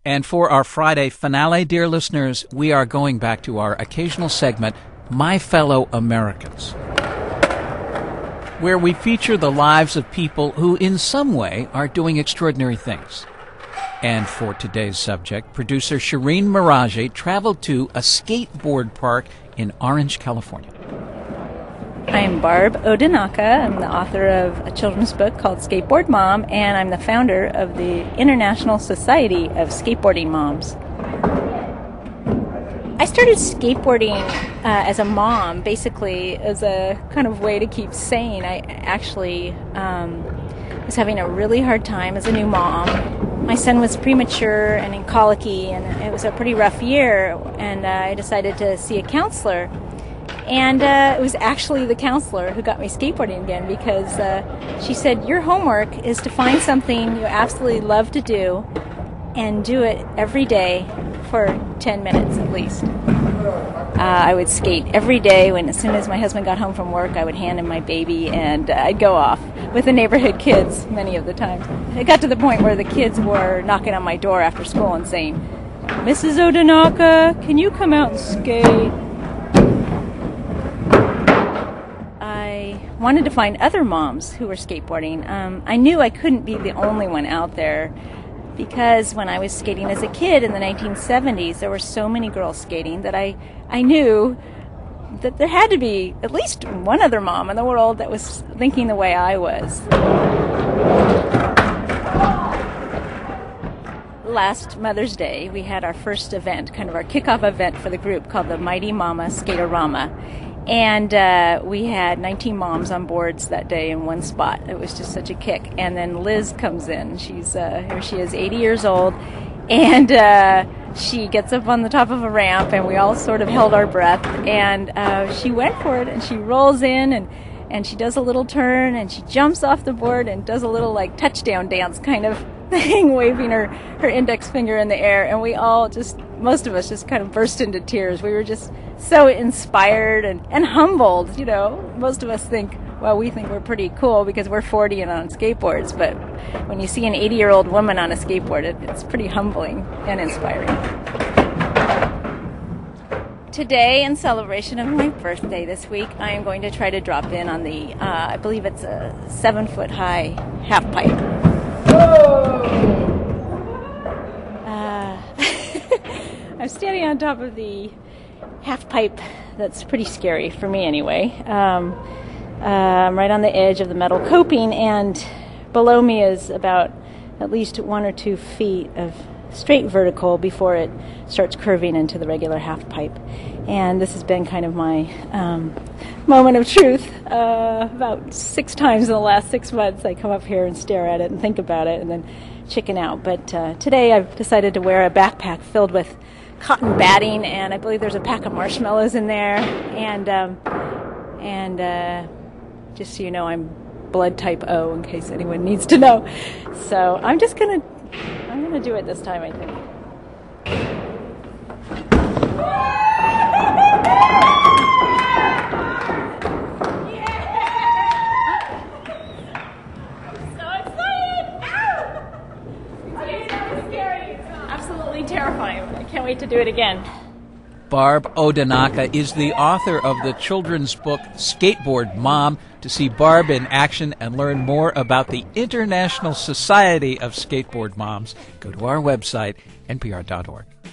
And for our Friday finale, dear listeners, we are going back to our occasional segment, My Fellow Americans, where we feature the lives of people who in some way are doing extraordinary things. And for today's subject, producer Shireen Meraji traveled to a skateboard park in Orange, California. I'm Barb Odanaka. I'm the author of a children's book called Skateboard Mom, and I'm the founder of the International Society of Skateboarding Moms. I started skateboarding as a mom, basically as a kind of way to keep sane. I actually was having a really hard time as a new mom. My son was premature and in colicky, and it was a pretty rough year, and I decided to see a counselor. And it was actually the counselor who got me skateboarding again, because she said, your homework is to find something you absolutely love to do and do it every day for 10 minutes at least. I would skate every day. As soon as my husband got home from work, I would hand him my baby and I'd go off with the neighborhood kids many of the times. It got to the point where the kids were knocking on my door after school and saying, Mrs. Odanaka, can you come out and skate? I wanted to find other moms who were skateboarding. I knew I couldn't be the only one out there, because when I was skating as a kid in the 1970s, there were so many girls skating that I knew that there had to be at least one other mom in the world that was thinking the way I was. Last Mother's Day, we had our first event, kind of our kickoff event for the group, called the Mighty Mama Skaterama. And we had 19 moms on boards that day in one spot. It was just such a kick. And then Liz comes in. Here she is, 80 years old. And she gets up on the top of a ramp, and we all sort of held our breath. And she went for it, and she rolls in, and she does a little turn, and she jumps off the board and does a little, like, touchdown dance kind of thing, waving her index finger in the air. And we all most of us just kind of burst into tears. We were just so inspired and humbled, you know. Most of us think, well, we think we're pretty cool because we're 40 and on skateboards, but when you see an 80-year-old woman on a skateboard, it's pretty humbling and inspiring. Today, in celebration of my birthday this week, I am going to try to drop in on the, I believe it's a 7-foot-high half pipe. I'm standing on top of the half pipe. That's pretty scary for me anyway. I'm right on the edge of the metal coping, and below me is about at least 1 or 2 feet of straight vertical before it starts curving into the regular half pipe. And this has been kind of my moment of truth. About 6 times in the last 6 months I come up here and stare at it and think about it and then chicken out. But today I've decided to wear a backpack filled with cotton batting, and I believe there's a pack of marshmallows in there, and just so you know, I'm blood type O, in case anyone needs to know. So I'm gonna do it this time, I think. Terrifying. I can't wait to do it again. Barb Odanaka is the author of the children's book Skateboard Mom. To see Barb in action and learn more about the International Society of Skateboard Moms, go to our website, npr.org.